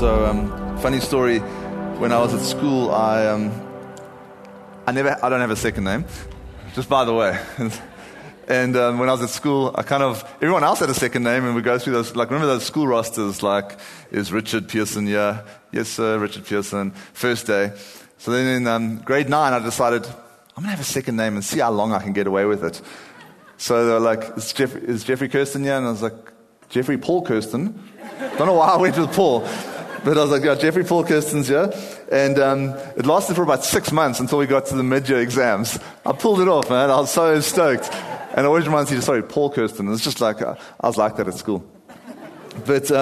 Funny story. When I was at school, I don't have a second name, just by the way. And when I was at school, everyone else had a second name, and we go through those, remember those school rosters, is Richard Pearson here? Yes, sir, Richard Pearson, first day. So then in grade 9, I decided, I'm going to have a second name and see how long I can get away with it. So they were like, is Jeffrey Kirsten here? And I was like, Jeffrey Paul Kirsten. Don't know why I went with Paul. But I was like, yeah, Jeffrey Paul Kirsten's here. And it lasted for about 6 months until we got to the mid-year exams. I pulled it off, man. I was so stoked. And I always reminds you, sorry, Paul Kirsten. It's just like, I was like that at school. But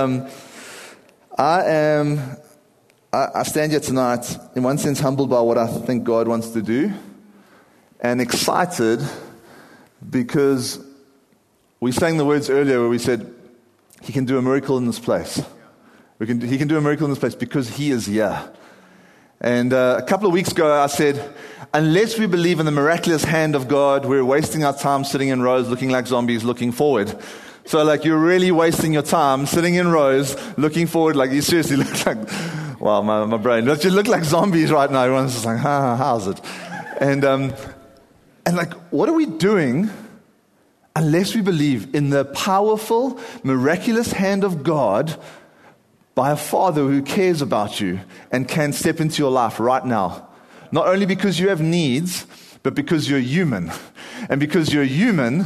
I stand here tonight, in one sense, humbled by what I think God wants to do, and excited because we sang the words earlier where we said, He can do a miracle in this place. He can do a miracle in this place because He is here. And a couple of weeks ago I said, unless we believe in the miraculous hand of God, we're wasting our time sitting in rows looking like zombies looking forward. So you're really wasting your time sitting in rows looking forward, you seriously look like, wow, my brain. You look like zombies right now. Everyone's just like, how's it? And what are we doing unless we believe in the powerful, miraculous hand of God by a Father who cares about you and can step into your life right now? Not only because you have needs, but because you're human. And because you're human,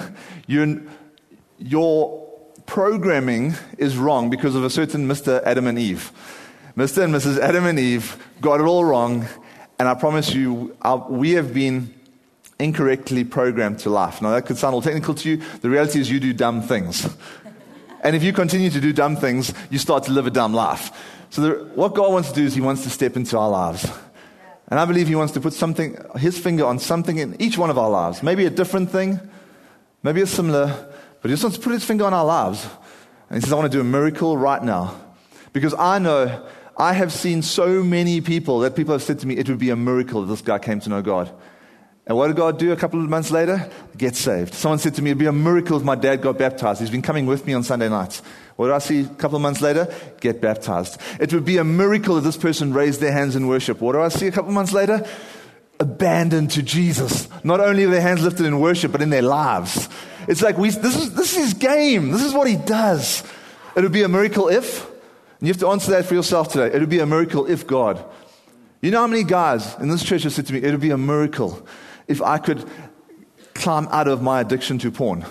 your programming is wrong because of a certain Mr. Adam and Eve. Mr. and Mrs. Adam and Eve got it all wrong, and I promise you, we have been incorrectly programmed to life. Now, that could sound all technical to you. The reality is you do dumb things. And if you continue to do dumb things, you start to live a dumb life. So what God wants to do is He wants to step into our lives. And I believe He wants to put His finger on something in each one of our lives. Maybe a different thing, maybe a similar, but He just wants to put His finger on our lives. And He says, I want to do a miracle right now. Because I know I have seen so many people that people have said to me, it would be a miracle if this guy came to know God. And what did God do a couple of months later? Get saved. Someone said to me, it would be a miracle if my dad got baptized. He's been coming with me on Sunday nights. What did I see a couple of months later? Get baptized. It would be a miracle if this person raised their hands in worship. What do I see a couple of months later? Abandoned to Jesus. Not only are their hands lifted in worship, but in their lives. It's like, this is His game. This is what He does. It would be a miracle if, and you have to answer that for yourself today. It would be a miracle if God. You know how many guys in this church have said to me, it would be a miracle if I could climb out of my addiction to porn.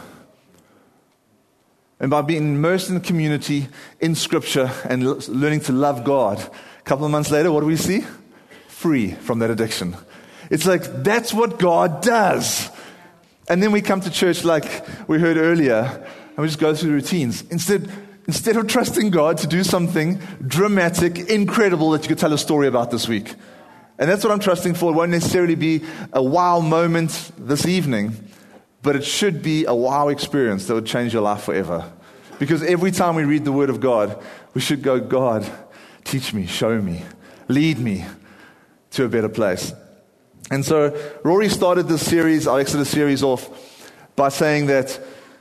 And by being immersed in the community, in Scripture, and learning to love God, a couple of months later, what do we see? Free from that addiction. It's like, that's what God does. And then we come to church like we heard earlier, and we just go through the routines. Instead of trusting God to do something dramatic, incredible that you could tell a story about this week. And that's what I'm trusting for. It won't necessarily be a wow moment this evening, but it should be a wow experience that would change your life forever. Because every time we read the Word of God, we should go, God, teach me, show me, lead me to a better place. And so Rory started this series, our Exodus series, off by saying that,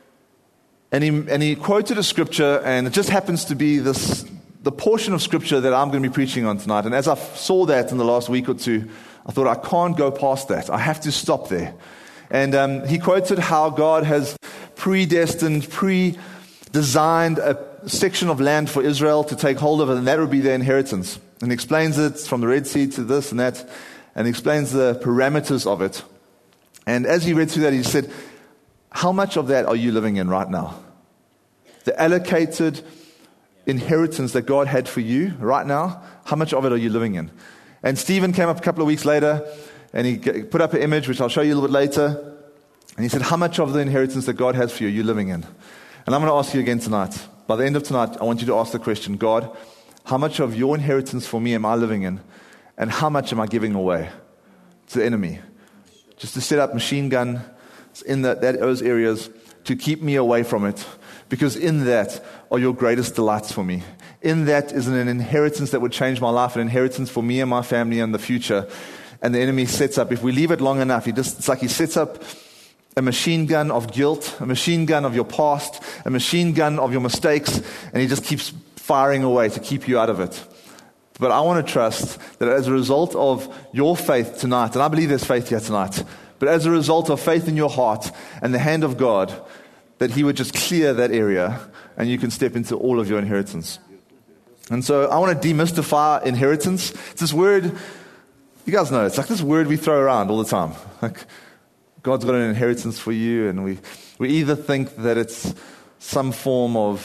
and he quoted a scripture, and it just happens to be the portion of Scripture that I'm going to be preaching on tonight. And as I saw that in the last week or two, I thought, I can't go past that. I have to stop there. And he quoted how God has predestined, pre-designed a section of land for Israel to take hold of, and that would be their inheritance. And he explains it from the Red Sea to this and that, and he explains the parameters of it. And as he read through that, he said, how much of that are you living in right now? The allocated inheritance that God had for you right now, how much of it are you living in? And Stephen came up a couple of weeks later, and he put up an image, which I'll show you a little bit later, and he said, how much of the inheritance that God has for you are you living in? And I'm going to ask you again tonight. By the end of tonight, I want you to ask the question, God, how much of your inheritance for me am I living in? And how much am I giving away to the enemy? Just to set up machine gun in those areas to keep me away from it. Because in that are your greatest delights for me. In that is an inheritance that would change my life, an inheritance for me and my family in the future. And the enemy sets up, if we leave it long enough, it's like he sets up a machine gun of guilt, a machine gun of your past, a machine gun of your mistakes, and he just keeps firing away to keep you out of it. But I want to trust that as a result of your faith tonight, and I believe there's faith here tonight, but as a result of faith in your heart and the hand of God, that He would just clear that area and you can step into all of your inheritance. And so I want to demystify inheritance. It's this word, you guys know, it's like this word we throw around all the time. Like, God's got an inheritance for you, and we either think that it's some form of,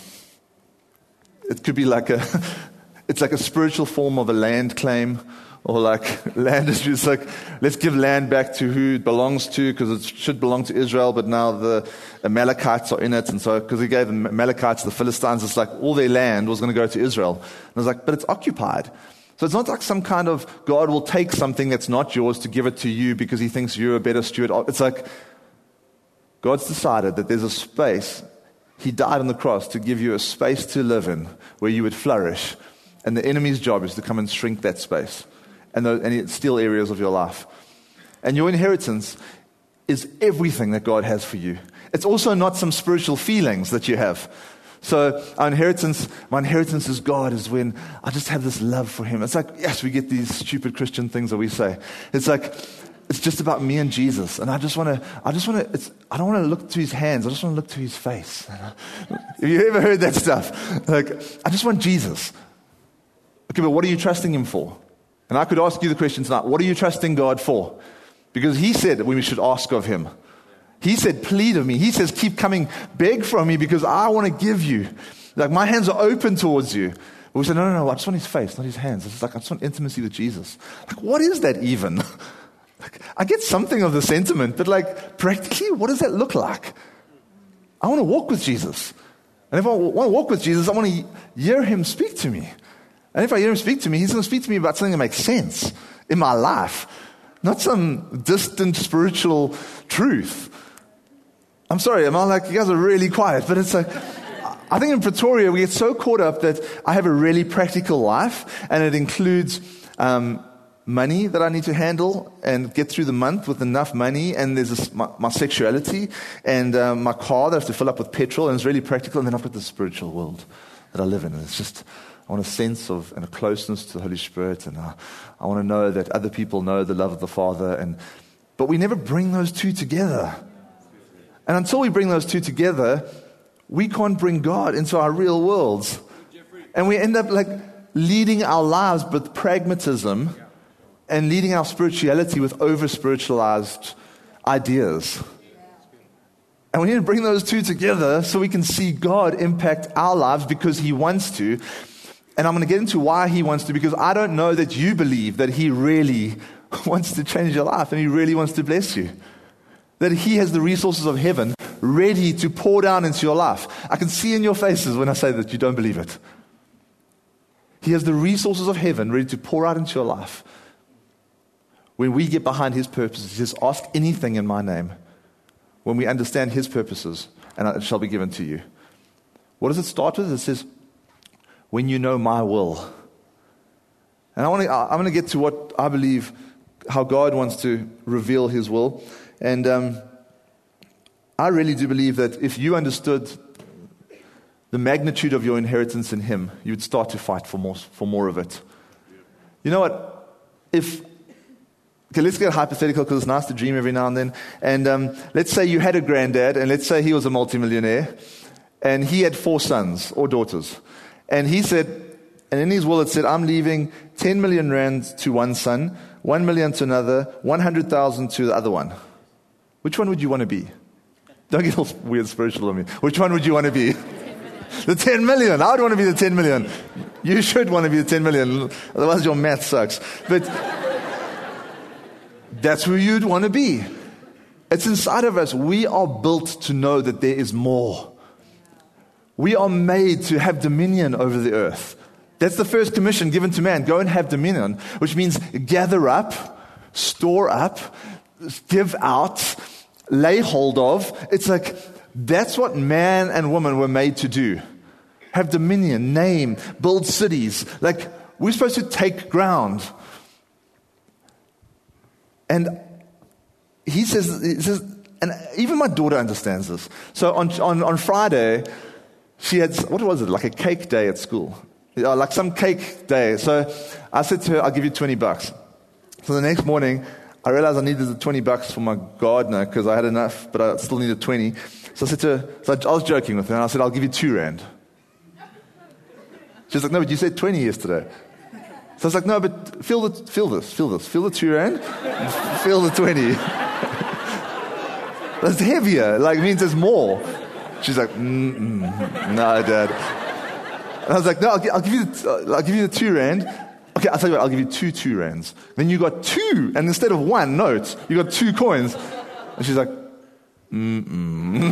it could be like it's like a spiritual form of a land claim, or like land is just like, let's give land back to who it belongs to, because it should belong to Israel, but now the Amalekites are in it, and so because He gave the Amalekites, the Philistines, it's like all their land was going to go to Israel. And I was like, but it's occupied. So it's not like some kind of God will take something that's not yours to give it to you because He thinks you're a better steward. It's like God's decided that there's a space. He died on the cross to give you a space to live in where you would flourish. And the enemy's job is to come and shrink that space and steal areas of your life. And your inheritance is everything that God has for you. It's also not some spiritual feelings that you have. So my inheritance is God, is when I just have this love for Him. It's like, yes, we get these stupid Christian things that we say. It's like, it's just about me and Jesus. And I don't want to look to His hands. I just want to look to His face. Have you ever heard that stuff? Like, I just want Jesus. Okay, but what are you trusting Him for? And I could ask you the question tonight, what are you trusting God for? Because He said that we should ask of Him. He said, plead of me. He says, keep coming, beg from me, because I want to give you. Like, my hands are open towards you. But we said, no, I just want His face, not His hands. It's like, I just want intimacy with Jesus. Like, what is that even? Like, I get something of the sentiment, but like, practically, what does that look like? I want to walk with Jesus. And if I want to walk with Jesus, I want to hear Him speak to me. And if I hear Him speak to me, He's going to speak to me about something that makes sense in my life, not some distant spiritual truth. I'm sorry, am I like, you guys are really quiet, but it's like, I think in Pretoria we get so caught up that I have a really practical life, and it includes money that I need to handle and get through the month with enough money, and there's my sexuality and my car that I have to fill up with petrol, and it's really practical, and then I've got the spiritual world that I live in, and it's just, I want a sense of and a closeness to the Holy Spirit, and I want to know that other people know the love of the Father, but we never bring those two together. And until we bring those two together, we can't bring God into our real worlds. And we end up like leading our lives with pragmatism and leading our spirituality with over-spiritualized ideas. And we need to bring those two together so we can see God impact our lives because He wants to. And I'm going to get into why He wants to, because I don't know that you believe that He really wants to change your life and He really wants to bless you. That He has the resources of heaven ready to pour down into your life. I can see in your faces when I say that you don't believe it. He has the resources of heaven ready to pour out into your life. When we get behind His purposes, He says, ask anything in my name. When we understand His purposes, and it shall be given to you. What does it start with? It says, when you know my will. And I'm going to get to what I believe, how God wants to reveal His will. And I really do believe that if you understood the magnitude of your inheritance in Him, you would start to fight for more of it. You know what? Let's get hypothetical, because it's nice to dream every now and then. And let's say you had a granddad, and let's say he was a multimillionaire, and he had 4 sons or daughters. And he said, and in his will it said, I'm leaving 10 million rand to one son, 1 million to another, 100,000 to the other one. Which one would you want to be? Don't get all weird spiritual on me. Which one would you want to be? The 10 million. I would want to be the 10 million. You should want to be the 10 million. Otherwise your math sucks. But that's who you'd want to be. It's inside of us. We are built to know that there is more. We are made to have dominion over the earth. That's the first commission given to man. Go and have dominion, which means gather up, store up, give out, lay hold of. It's like, that's what man and woman were made to do. Have dominion, name, build cities. Like, we're supposed to take ground. And he says, and even my daughter understands this. So on Friday, she had, what was it, like a cake day at school. Yeah, like some cake day. So I said to her, I'll give you $20. So the next morning, I realized I needed the $20 for my gardener because I had enough, but I still needed 20. So I said to her, I was joking with her, and I said, I'll give you R2. She's like, no, but you said 20 yesterday. So I was like, no, but feel this. Feel the R2, feel the 20. That's heavier. Like, it means there's more. She's like, no, Dad. And I was like, no, I'll give you the R2. Okay, I'll tell you what, I'll give you two R2. Then you got two, and instead of one note, you got 2 coins. And she's like, Even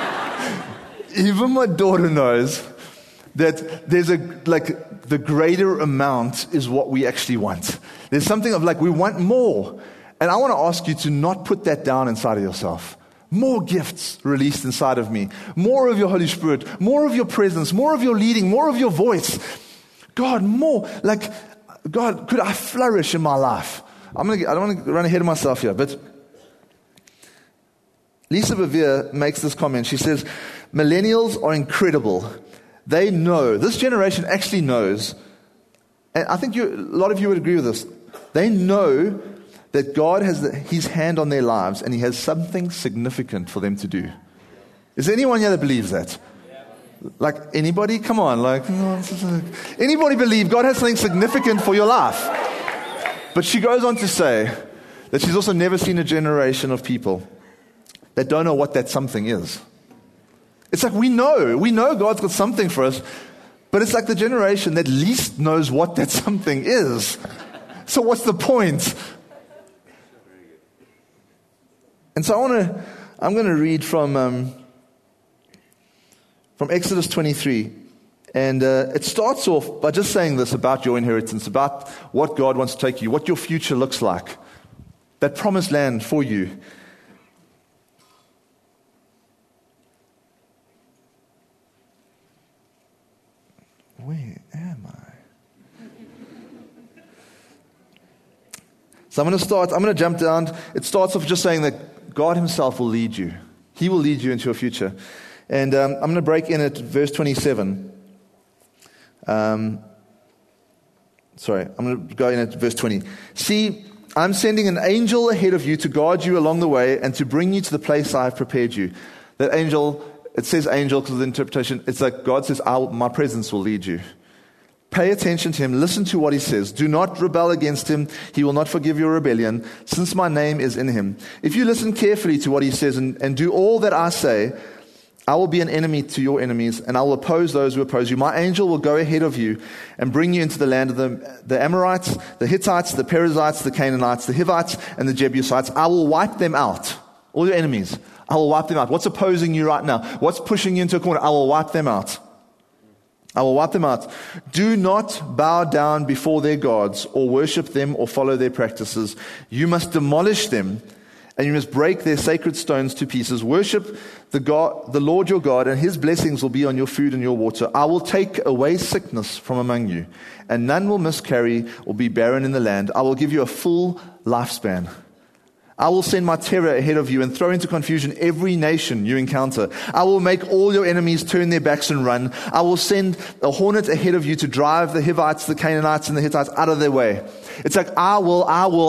my daughter knows that there's the greater amount is what we actually want. There's something of we want more. And I want to ask you to not put that down inside of yourself. More gifts released inside of me. More of your Holy Spirit. More of your presence. More of your leading. More of your voice. God, more. God, could I flourish in my life? I don't want to run ahead of myself here, but Lisa Bevere makes this comment. She says, millennials are incredible. They know. This generation actually knows. And I think a lot of you would agree with this. They know that God has His hand on their lives and He has something significant for them to do. Is there anyone here that believes that? Anybody? Come on. Anybody believe God has something significant for your life? But she goes on to say that she's also never seen a generation of people that don't know what that something is. It's we know God's got something for us, but it's the generation that least knows what that something is. So what's the point? And so I'm going to read from Exodus 23. And it starts off by just saying this about your inheritance, about what God wants to take you, what your future looks like, that promised land for you. Where am I? So I'm going to jump down. It starts off just saying that God Himself will lead you. He will lead you into your future. And I'm going to break in at verse 27. I'm going to go in at verse 20. See, I'm sending an angel ahead of you to guard you along the way and to bring you to the place I have prepared you. That angel, it says angel because of the interpretation. It's God says, my presence will lead you. Pay attention to Him. Listen to what He says. Do not rebel against Him. He will not forgive your rebellion, since my name is in Him. If you listen carefully to what He says and do all that I say, I will be an enemy to your enemies, and I will oppose those who oppose you. My angel will go ahead of you and bring you into the land of the Amorites, the Hittites, the Perizzites, the Canaanites, the Hivites, and the Jebusites. I will wipe them out. All your enemies. I will wipe them out. What's opposing you right now? What's pushing you into a corner? I will wipe them out. I will wipe them out. Do not bow down before their gods or worship them or follow their practices. You must demolish them, and you must break their sacred stones to pieces. Worship the Lord your God, and His blessings will be on your food and your water. I will take away sickness from among you, and none will miscarry or be barren in the land. I will give you a full lifespan. I will send my terror ahead of you and throw into confusion every nation you encounter. I will make all your enemies turn their backs and run. I will send a hornet ahead of you to drive the Hivites, the Canaanites, and the Hittites out of their way. It's I will.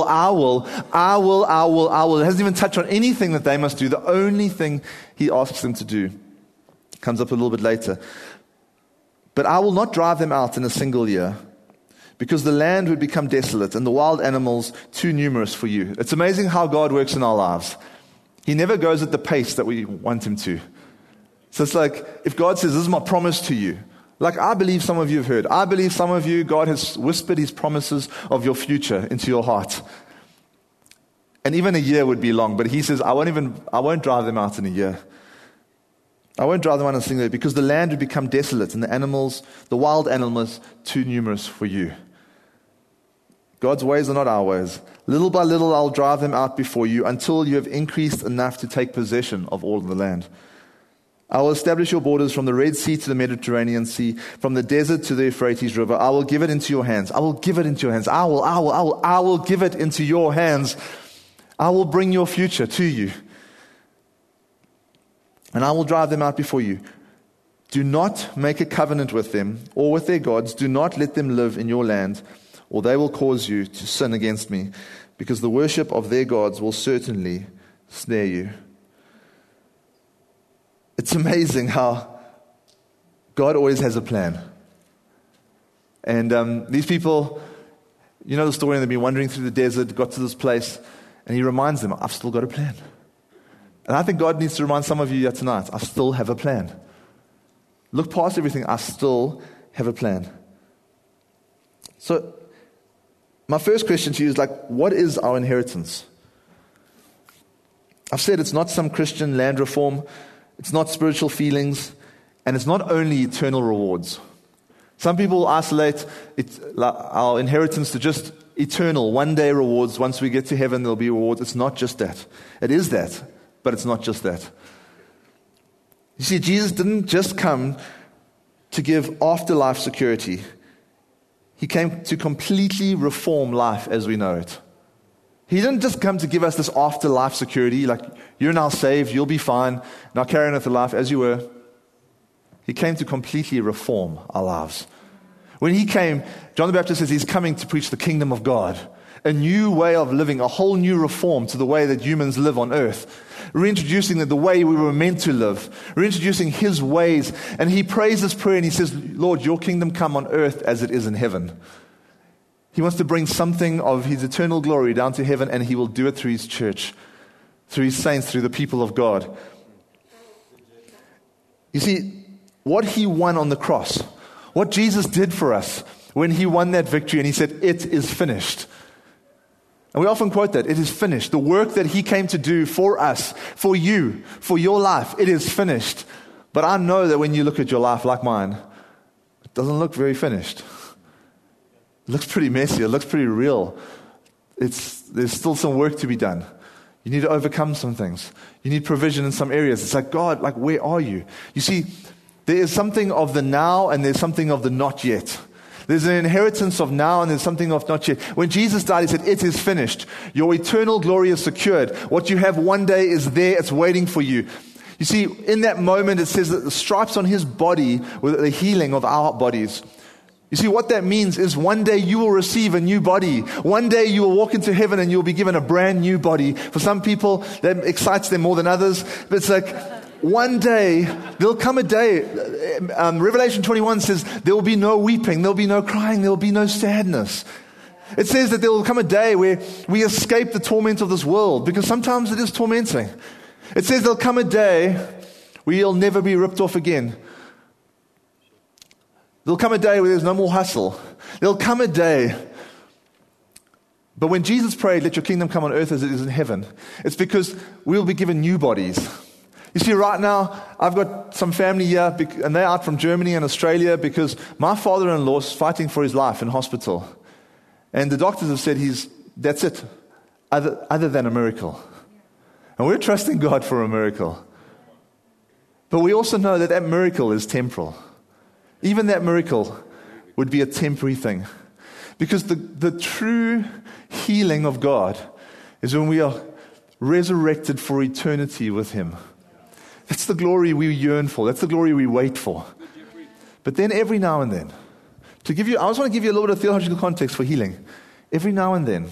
It hasn't even touched on anything that they must do. The only thing He asks them to do comes up a little bit later. But I will not drive them out in a single year, because the land would become desolate and the wild animals too numerous for you. It's amazing how God works in our lives. He never goes at the pace that we want Him to. So it's if God says, this is my promise to you. I believe some of you have heard. I believe some of you, God has whispered His promises of your future into your heart. And even a year would be long, but He says, I won't drive them out in a year. I won't drive them out in a single year, because the land would become desolate and the wild animals too numerous for you. God's ways are not our ways. Little by little I'll drive them out before you until you have increased enough to take possession of all of the land. I will establish your borders from the Red Sea to the Mediterranean Sea, from the desert to the Euphrates River. I will give it into your hands. I will give it into your hands. I will give it into your hands. I will bring your future to you. And I will drive them out before you. Do not make a covenant with them or with their gods. Do not let them live in your land, or they will cause you to sin against me, because the worship of their gods will certainly snare you. It's amazing how God always has a plan. And these people, you know the story, and they've been wandering through the desert, got to this place, and he reminds them, I've still got a plan. And I think God needs to remind some of you here tonight, I still have a plan. Look past everything, I still have a plan. So, my first question to you is what is our inheritance? I've said it's not some Christian land reform, it's not spiritual feelings, and it's not only eternal rewards. Some people isolate our inheritance to just eternal, one-day rewards. Once we get to heaven, there'll be rewards. It's not just that. It is that, but it's not just that. You see, Jesus didn't just come to give afterlife security. He came to completely reform life as we know it. He didn't just come to give us this afterlife security, like you're now saved, you'll be fine, now carry on with the life as you were. He came to completely reform our lives. When he came, John the Baptist says he's coming to preach the kingdom of God, a new way of living, a whole new reform to the way that humans live on earth. Reintroducing the way we were meant to live, reintroducing his ways. And he prays this prayer and he says, Lord, your kingdom come on earth as it is in heaven. He wants to bring something of his eternal glory down to heaven, and he will do it through his church, through his saints, through the people of God. You see, what he won on the cross, what Jesus did for us when he won that victory and he said, it is finished. And we often quote that, it is finished. The work that he came to do for us, for you, for your life, it is finished. But I know that when you look at your life like mine, it doesn't look very finished. It looks pretty messy. It looks pretty real. There's still some work to be done. You need to overcome some things. You need provision in some areas. It's like, God, where are you? You see, there is something of the now and there's something of the not yet. There's an inheritance of now and there's something of not yet. When Jesus died, he said, it is finished. Your eternal glory is secured. What you have one day is there. It's waiting for you. You see, in that moment, it says that the stripes on his body were the healing of our bodies. You see, what that means is one day you will receive a new body. One day you will walk into heaven and you'll be given a brand new body. For some people, that excites them more than others. But it's like, one day, there'll come a day, Revelation 21 says, there will be no weeping, there'll be no crying, there'll be no sadness. It says that there will come a day where we escape the torment of this world, because sometimes it is tormenting. It says there'll come a day where you'll never be ripped off again. There'll come a day where there's no more hustle. There'll come a day. But when Jesus prayed, let your kingdom come on earth as it is in heaven, it's because we'll be given new bodies. You see, right now, I've got some family here, and they're out from Germany and Australia because my father-in-law is fighting for his life in hospital. And the doctors have said that's it, other than a miracle. And we're trusting God for a miracle. But we also know that miracle is temporal. Even that miracle would be a temporary thing. Because the true healing of God is when we are resurrected for eternity with him. That's the glory we yearn for. That's the glory we wait for. But then every now and then, I just want to give you a little bit of theological context for healing. Every now and then,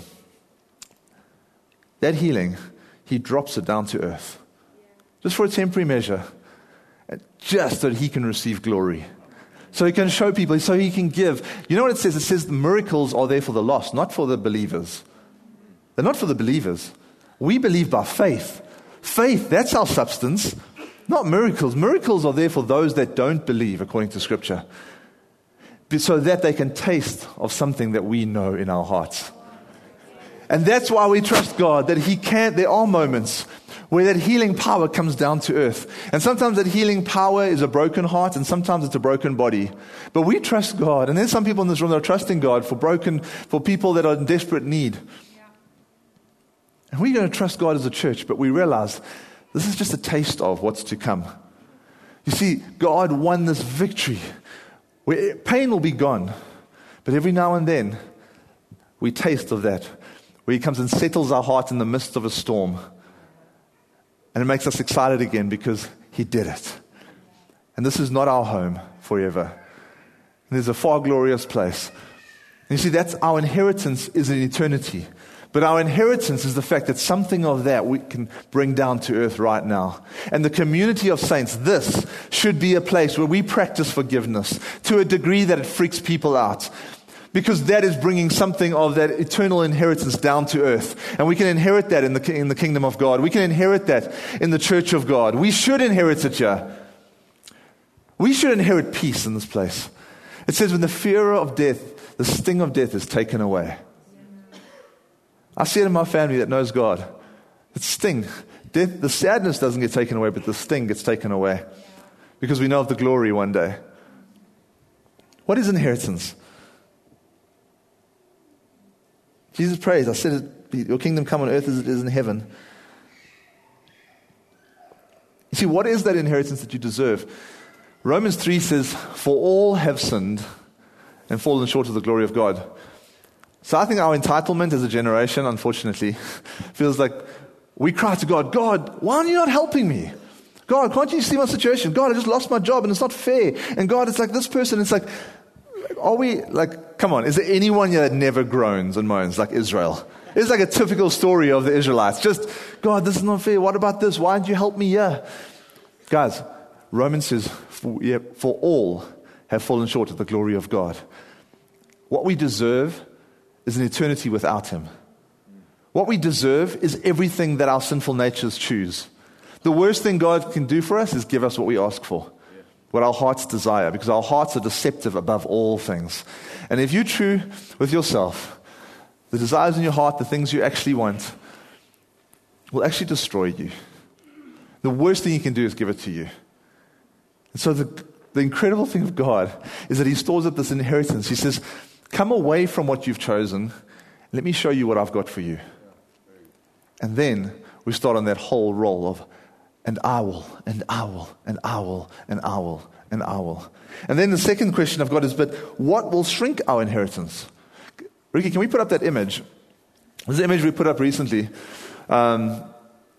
that healing, he drops it down to earth. Just for a temporary measure. Just so that he can receive glory. So he can show people, so he can give. You know what it says? It says the miracles are there for the lost, not for the believers. They're not for the believers. We believe by faith. Faith, that's our substance. Not miracles. Miracles are there for those that don't believe, according to Scripture, so that they can taste of something that we know in our hearts. And that's why we trust God, that he can't. There are moments where that healing power comes down to earth. And sometimes that healing power is a broken heart, and sometimes it's a broken body. But we trust God. And there's some people in this room that are trusting God for people that are in desperate need. And we're going to trust God as a church, but we realize this is just a taste of what's to come. You see, God won this victory where pain will be gone, but every now and then we taste of that, where he comes and settles our heart in the midst of a storm. And it makes us excited again because he did it. And this is not our home forever. And there's a far glorious place. And you see, that's our inheritance is in eternity. But our inheritance is the fact that something of that we can bring down to earth right now. And the community of saints, this should be a place where we practice forgiveness to a degree that it freaks people out. Because that is bringing something of that eternal inheritance down to earth. And we can inherit that in the kingdom of God. We can inherit that in the church of God. We should inherit it here. We should inherit peace in this place. It says, when the fear of death, the sting of death is taken away. I see it in my family that knows God. It's sting. Death, the sadness doesn't get taken away, but the sting gets taken away. Because we know of the glory one day. What is inheritance? Jesus prays, I said, your kingdom come on earth as it is in heaven. You see, what is that inheritance that you deserve? Romans 3 says, for all have sinned and fallen short of the glory of God. So I think our entitlement as a generation, unfortunately, feels like we cry to God, God, why are you not helping me? God, can't you see my situation? God, I just lost my job and it's not fair. And God, it's like this person, it's like, are we, like, come on, is there anyone here that never groans and moans like Israel? It's like a typical story of the Israelites. Just, God, this is not fair. What about this? Why didn't you help me here? Guys, Romans says, for all have fallen short of the glory of God. What we deserve is an eternity without Him. What we deserve is everything that our sinful natures choose. The worst thing God can do for us is give us what we ask for, what our hearts desire, because our hearts are deceptive above all things. And if you're true with yourself, the desires in your heart, the things you actually want, will actually destroy you. The worst thing He can do is give it to you. And so the incredible thing of God is that He stores up this inheritance. He says, come away from what you've chosen. Let me show you what I've got for you. And then we start on that whole roll of, and I will, and I will, and I will, and I will, and I will. And then the second question I've got is, but what will shrink our inheritance? Ricky, can we put up that image? This is the image we put up recently. So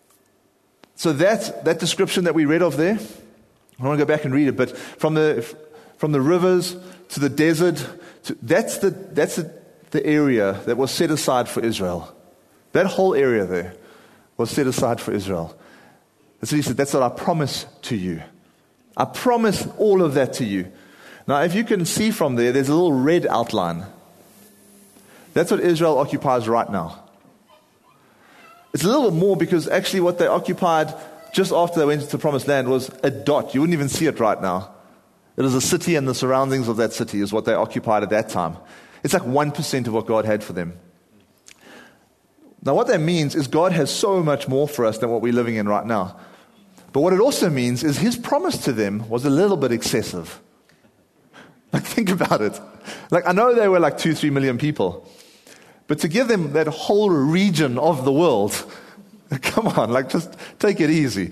that description that we read of there, I want to go back and read it, but from the rivers to the desert, that's the area that was set aside for Israel. That whole area there was set aside for Israel. That's what He said, that's what I promise to you. I promise all of that to you. Now, if you can see from there's a little red outline. That's what Israel occupies right now. It's a little bit more because actually what they occupied just after they went into the promised land was a dot. You wouldn't even see it right now. It is a city, and the surroundings of that city is what they occupied at that time. It's like 1% of what God had for them. Now what that means is God has so much more for us than what we're living in right now. But what it also means is His promise to them was a little bit excessive. Like, think about it. Like, I know they were like 2-3 million people. But to give them that whole region of the world, come on, like, just take it easy.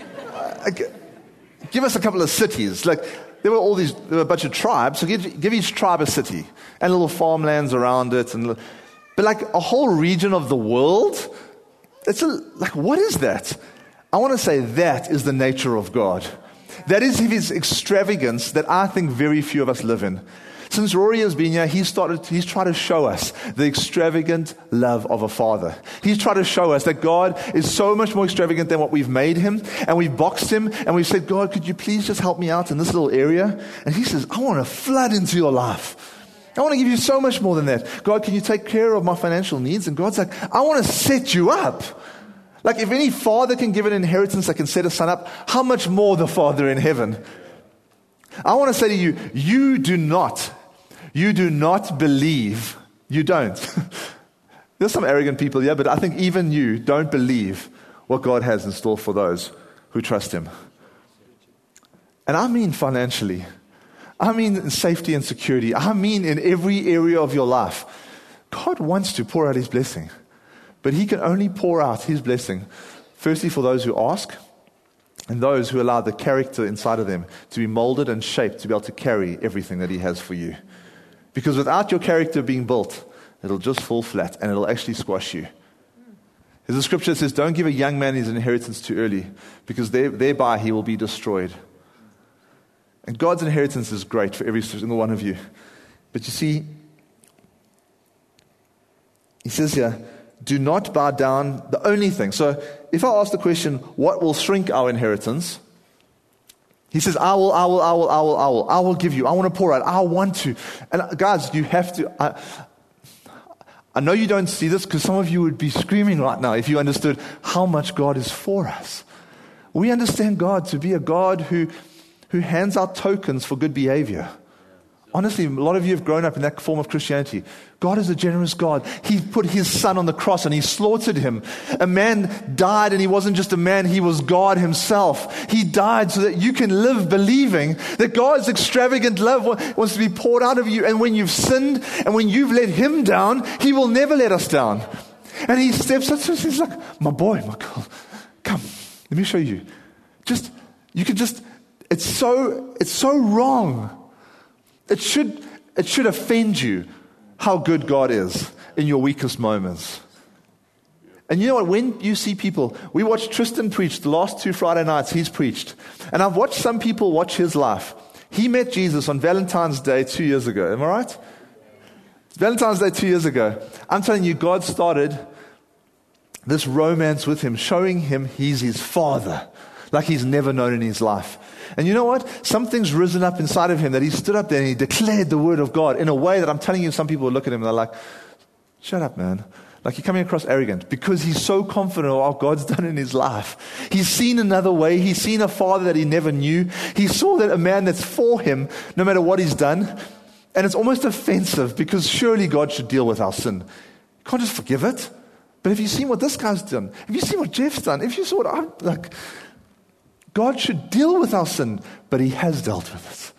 Give us a couple of cities. Like, there were a bunch of tribes, so give each tribe a city and little farmlands around it. But like a whole region of the world, what is that? I want to say that is the nature of God. That is His extravagance that I think very few of us live in. Since Rory has been here, he's tried to show us the extravagant love of a father. He's tried to show us that God is so much more extravagant than what we've made Him, and we've boxed Him, and we've said, God, could you please just help me out in this little area? And He says, I want to flood into your life. I want to give you so much more than that. God, can you take care of my financial needs? And God's like, I want to set you up. Like, if any father can give an inheritance that can set a son up, how much more the Father in heaven? I want to say to you, you do not believe. You don't. There's some arrogant people here, but I think even you don't believe what God has in store for those who trust Him. And I mean financially. I mean in safety and security. I mean in every area of your life. God wants to pour out His blessing. But He can only pour out His blessing, firstly for those who ask, and those who allow the character inside of them to be molded and shaped to be able to carry everything that He has for you. Because without your character being built, it'll just fall flat and it'll actually squash you. There's a scripture that says, don't give a young man his inheritance too early, because thereby he will be destroyed. And God's inheritance is great for every single one of you. But you see, he says here, do not bow down, the only thing. So if I ask the question, what will shrink our inheritance? He says, I will give you. I want to pour out. I want to. And guys, you have to. I know you don't see this because some of you would be screaming right now if you understood how much God is for us. We understand God to be a God who hands out tokens for good behavior. Honestly, a lot of you have grown up in that form of Christianity. God is a generous God. He put his son on the cross and he slaughtered him. A man died and he wasn't just a man, he was God himself. He died so that you can live believing that God's extravagant love wants to be poured out of you. And when you've sinned and when you've let him down, he will never let us down. And he steps up to us and he's like, my boy, my girl, come, let me show you. It's so wrong. It should offend you how good God is in your weakest moments. And you know what? When you see people, we watched Tristan preach the last 2 Friday nights, he's preached. And I've watched some people watch his life. He met Jesus on Valentine's Day 2 years ago. Am I right? Valentine's Day 2 years ago. I'm telling you, God started this romance with him, showing him he's his father, like he's never known in his life. And you know what? Something's risen up inside of him that he stood up there and he declared the word of God in a way that I'm telling you, some people will look at him and they're like, shut up, man. Like you're coming across arrogant because he's so confident of what God's done in his life. He's seen another way. He's seen a father that he never knew. He saw that a man that's for him, no matter what he's done. And it's almost offensive because surely God should deal with our sin. You can't just forgive it. But have you seen what this guy's done? Have you seen what Jeff's done? If you saw what I'm like, God should deal with our sin, but he has dealt with it.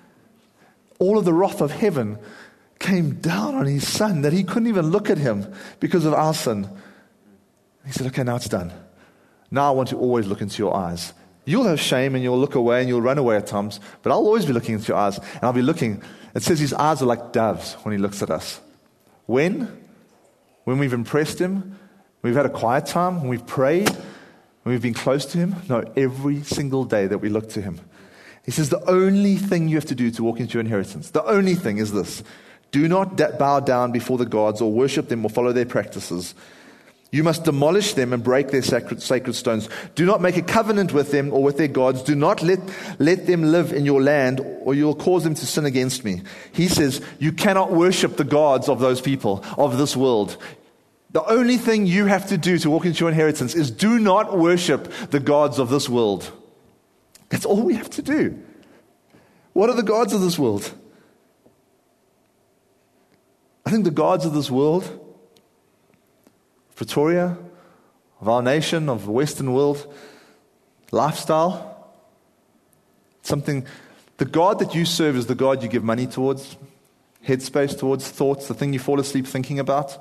All of the wrath of heaven came down on his son that he couldn't even look at him because of our sin. He said, okay, now it's done. Now I want to always look into your eyes. You'll have shame and you'll look away and you'll run away at times, but I'll always be looking into your eyes and I'll be looking. It says his eyes are like doves when he looks at us. When we've impressed him, we've had a quiet time, when we've prayed, when we've been close to him? No, every single day that we look to him. He says the only thing you have to do to walk into your inheritance, the only thing is this. Do not bow down before the gods or worship them or follow their practices. You must demolish them and break their sacred stones. Do not make a covenant with them or with their gods. Do not let them live in your land or you will cause them to sin against me. He says you cannot worship the gods of those people, of this world. The only thing you have to do to walk into your inheritance is do not worship the gods of this world. That's all we have to do. What are the gods of this world? I think the gods of this world, Pretoria, of our nation, of the Western world, lifestyle, the God that you serve is the God you give money towards, headspace towards, thoughts, the thing you fall asleep thinking about.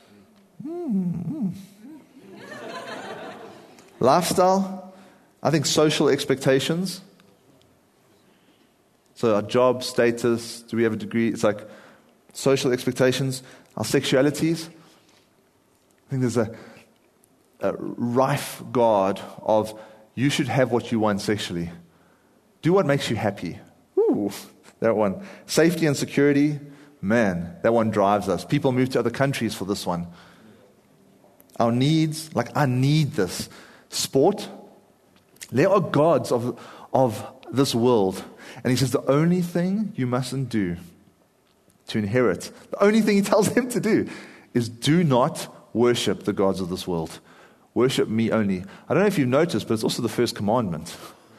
Lifestyle, I think social expectations. So our job, status, do we have a degree? It's like social expectations, our sexualities. I think there's a rife God of you should have what you want sexually. Do what makes you happy. Ooh, that one. Safety and security, man, that one drives us. People move to other countries for this one. Our needs, like I need this. Sport, there are gods of this world. And he says the only thing you mustn't do to inherit, the only thing he tells them to do is do not worship the gods of this world. Worship me only. I don't know if you've noticed, but it's also the first commandment.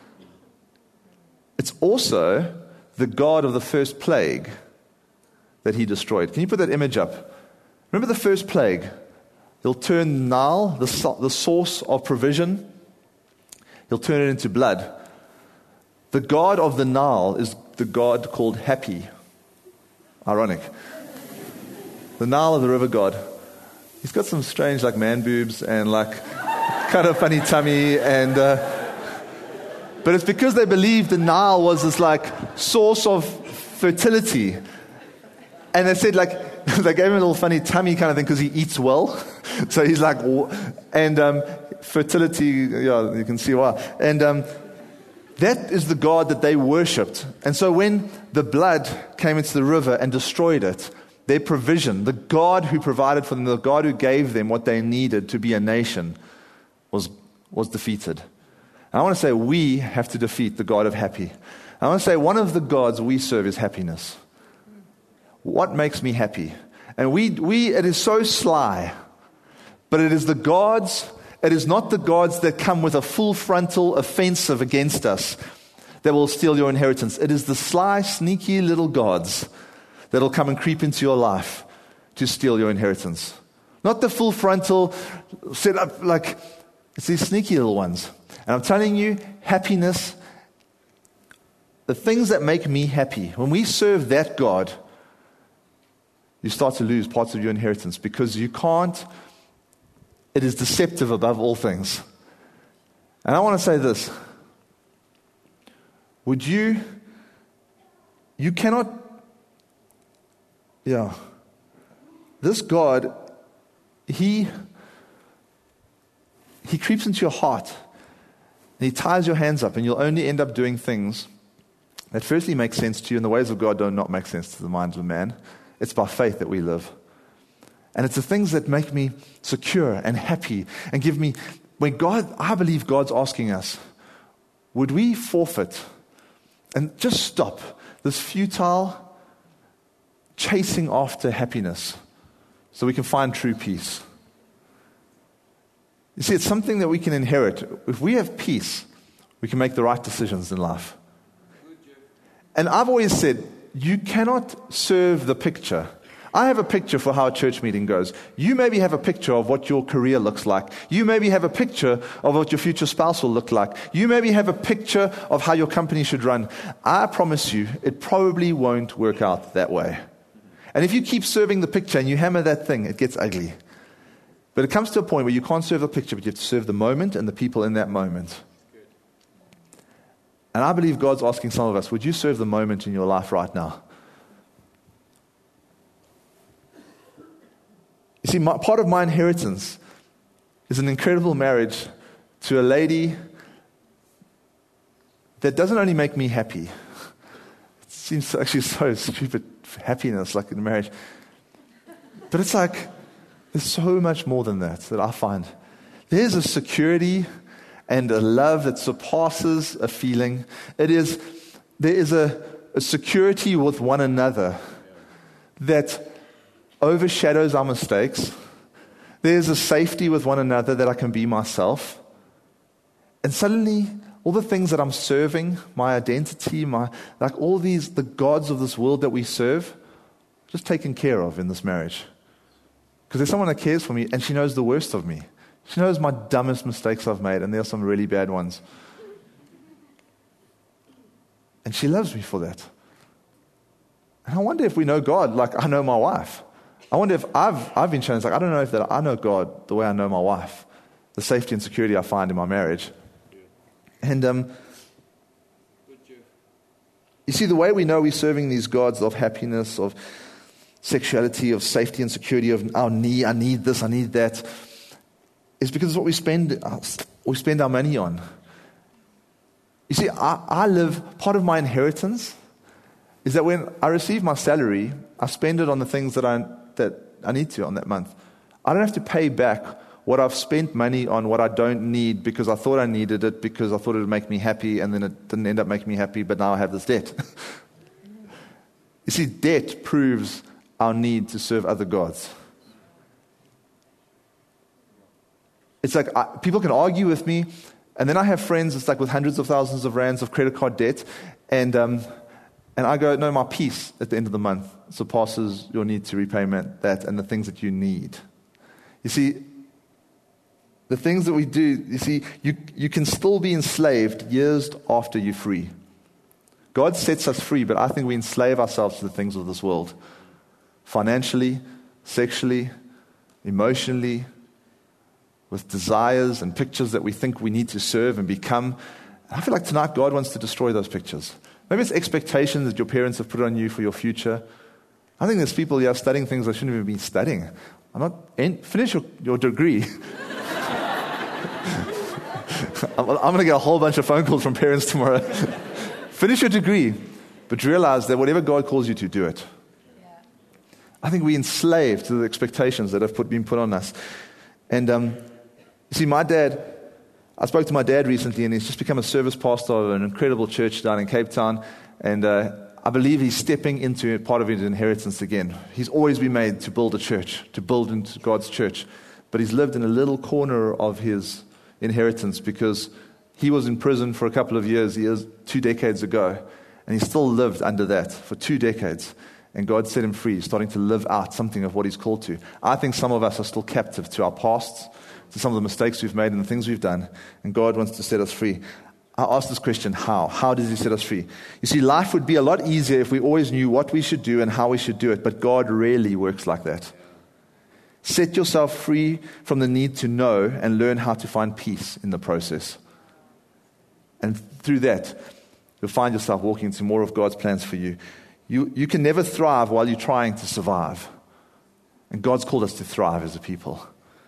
It's also the God of the first plague that he destroyed. Can you put that image up? Remember the first plague? He'll turn Nile, the source of provision, he'll turn it into blood. The God of the Nile is the God called Happy. Ironic. The Nile of the river god. He's got some strange like man boobs and like kind of funny tummy and but it's because they believed the Nile was this like source of fertility. And they said like they gave him a little funny tummy kind of thing because he eats well. So he's like, and fertility, yeah, you can see why. And that is the God that they worshipped. And so when the blood came into the river and destroyed it, their provision, the God who provided for them, the God who gave them what they needed to be a nation, was defeated. And I want to say we have to defeat the God of happy. I want to say one of the gods we serve is happiness. What makes me happy? And it is so sly, but it is not the gods that come with a full frontal offensive against us that will steal your inheritance. It is the sly, sneaky little gods that will come and creep into your life to steal your inheritance. Not the full frontal set up like, it's these sneaky little ones. And I'm telling you, happiness, the things that make me happy, when we serve that God, you start to lose parts of your inheritance because you can't. It is deceptive above all things. And I want to say this. You cannot, this God, He creeps into your heart and He ties your hands up, and you'll only end up doing things that firstly make sense to you, and the ways of God do not make sense to the mind of man. It's by faith that we live. And it's the things that make me secure and happy and give me, I believe God's asking us, would we forfeit and just stop this futile chasing after happiness so we can find true peace? You see, it's something that we can inherit. If we have peace, we can make the right decisions in life. And I've always said, you cannot serve the picture. I have a picture for how a church meeting goes. You maybe have a picture of what your career looks like. You maybe have a picture of what your future spouse will look like. You maybe have a picture of how your company should run. I promise you, it probably won't work out that way. And if you keep serving the picture and you hammer that thing, it gets ugly. But it comes to a point where you can't serve the picture, but you have to serve the moment and the people in that moment. And I believe God's asking some of us, would you serve the moment in your life right now? You see, part of my inheritance is an incredible marriage to a lady that doesn't only make me happy. It seems actually so stupid, happiness, like in marriage. But it's like, there's so much more than that I find. There's a security and a love that surpasses a feeling. There is a security with one another that overshadows our mistakes. There's a safety with one another that I can be myself. And suddenly, all the things that I'm serving, my identity, all these, the gods of this world that we serve, just taken care of in this marriage. Because there's someone that cares for me, and she knows the worst of me. She knows my dumbest mistakes I've made, and there are some really bad ones. And she loves me for that. And I wonder if we know God like I know my wife. I wonder if I've been shown, I don't know if that I know God the way I know my wife, the safety and security I find in my marriage. And you see, the way we know we're serving these gods of happiness, of sexuality, of safety and security, of I need this, I need that, is because it's what we spend our money on. You see, part of my inheritance is that when I receive my salary, I spend it on the things that I need to on that month. I don't have to pay back what I've spent money on, what I don't need because I thought I needed it, because I thought it would make me happy, and then it didn't end up making me happy, but now I have this debt. You see, debt proves our need to serve other gods. It's like people can argue with me, and then I have friends, it's like with hundreds of thousands of rands of credit card debt, and I go, no, my peace at the end of the month surpasses your need to repayment that and the things that you need. You see, the things that we do, you see, you can still be enslaved years after you're free. God sets us free, but I think we enslave ourselves to the things of this world. Financially, sexually, emotionally, with desires and pictures that we think we need to serve and become. And I feel like tonight God wants to destroy those pictures. Maybe it's expectations that your parents have put on you for your future. I think there's people here studying things they shouldn't even be studying. Finish your degree. I'm going to get a whole bunch of phone calls from parents tomorrow. Finish your degree, but realize that whatever God calls you to, do it. I think we're enslaved to the expectations that have been put on us. And you see, I spoke to my dad recently, and he's just become a service pastor of an incredible church down in Cape Town. And I believe he's stepping into part of his inheritance again. He's always been made to build a church, to build into God's church. But he's lived in a little corner of his inheritance because he was in prison for a couple of years 2 decades ago. And he still lived under that for 2 decades. And God set him free, starting to live out something of what he's called to. I think some of us are still captive to our pasts, to some of the mistakes we've made and the things we've done. And God wants to set us free. I asked this question, how? How does he set us free? You see, life would be a lot easier if we always knew what we should do and how we should do it. But God rarely works like that. Set yourself free from the need to know and learn how to find peace in the process. And through that, you'll find yourself walking into more of God's plans for you. You can never thrive while you're trying to survive. And God's called us to thrive as a people.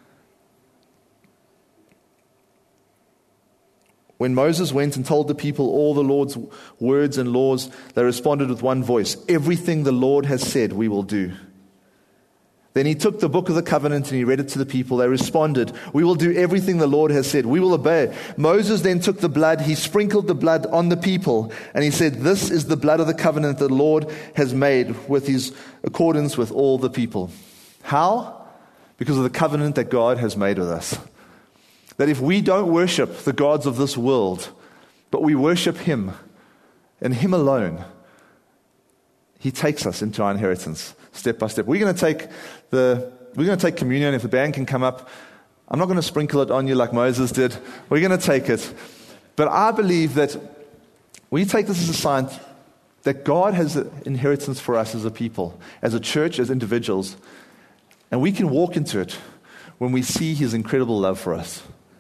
When Moses went and told the people all the Lord's words and laws, they responded with one voice, "Everything the Lord has said, we will do." Then he took the book of the covenant and he read it to the people. They responded, "We will do everything the Lord has said. We will obey." Moses then took the blood, he sprinkled the blood on the people, and he said, "This is the blood of the covenant that the Lord has made with his accordance with all the people." How? Because of the covenant that God has made with us. That if we don't worship the gods of this world, but we worship him and him alone, he takes us into our inheritance step by step. We're going to take communion. If the band can come up, I'm not going to sprinkle it on you like Moses did. We're going to take it. But I believe that we take this as a sign that God has an inheritance for us as a people, as a church, as individuals. And we can walk into it when we see his incredible love for us.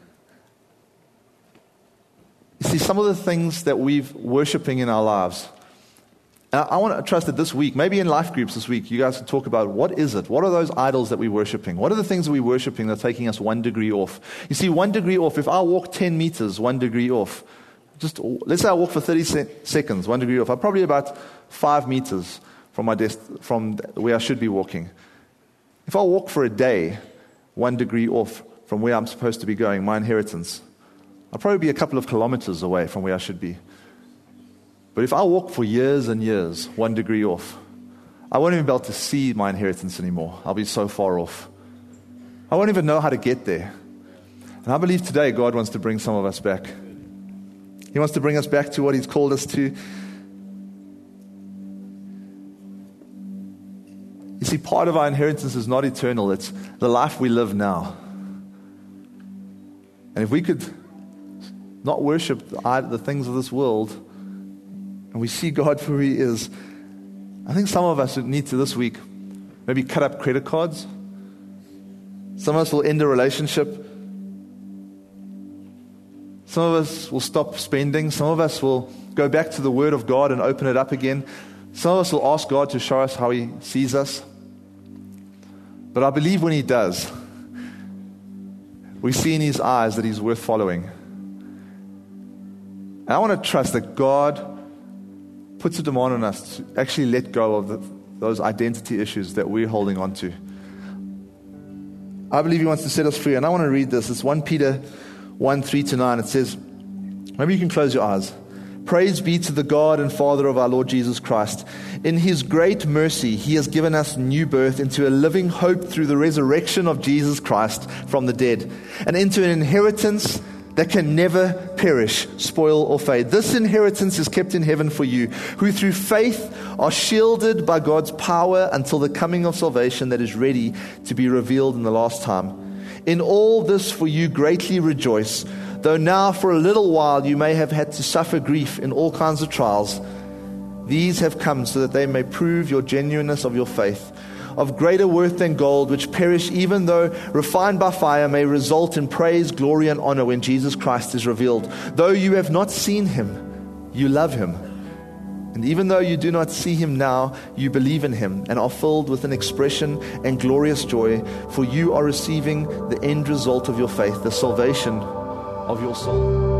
You see, some of the things that we've worshiping in our lives, and I want to trust that this week, maybe in life groups this week, you guys can talk about what is it? What are those idols that we're worshiping? What are the things that we're worshiping that are taking us 1 degree off? You see, 1 degree off, if I walk 10 meters, 1 degree off, let's say I walk for 30 seconds, 1 degree off, I'm probably about 5 meters from my desk, from where I should be walking. If I walk for a day, 1 degree off from where I'm supposed to be going, my inheritance, I'll probably be a couple of kilometers away from where I should be. But if I walk for years and years, 1 degree off, I won't even be able to see my inheritance anymore. I'll be so far off. I won't even know how to get there. And I believe today God wants to bring some of us back. He wants to bring us back to what he's called us to. You see, part of our inheritance is not eternal. It's the life we live now. And if we could not worship the things of this world, and we see God for who he is, I think some of us need to this week maybe cut up credit cards. Some of us will end a relationship. Some of us will stop spending. Some of us will go back to the Word of God and open it up again. Some of us will ask God to show us how he sees us. But I believe when he does, we see in his eyes that he's worth following. And I want to trust that God puts a demand on us to actually let go of those identity issues that we're holding on to. I believe he wants to set us free. And I want to read this. It's 1 Peter 1:3-9. It says, maybe you can close your eyes. Praise be to the God and Father of our Lord Jesus Christ. In his great mercy, he has given us new birth into a living hope through the resurrection of Jesus Christ from the dead, and into an inheritance that can never perish, spoil, or fade. This inheritance is kept in heaven for you, who through faith are shielded by God's power until the coming of salvation that is ready to be revealed in the last time. In all this for you greatly rejoice, though now for a little while you may have had to suffer grief in all kinds of trials. These have come so that they may prove your genuineness of your faith, of greater worth than gold, which perish even though refined by fire, may result in praise, glory, and honor when Jesus Christ is revealed. Though you have not seen him, you love him. And even though you do not see him now, you believe in him and are filled with an expression and glorious joy, for you are receiving the end result of your faith, the salvation of your soul.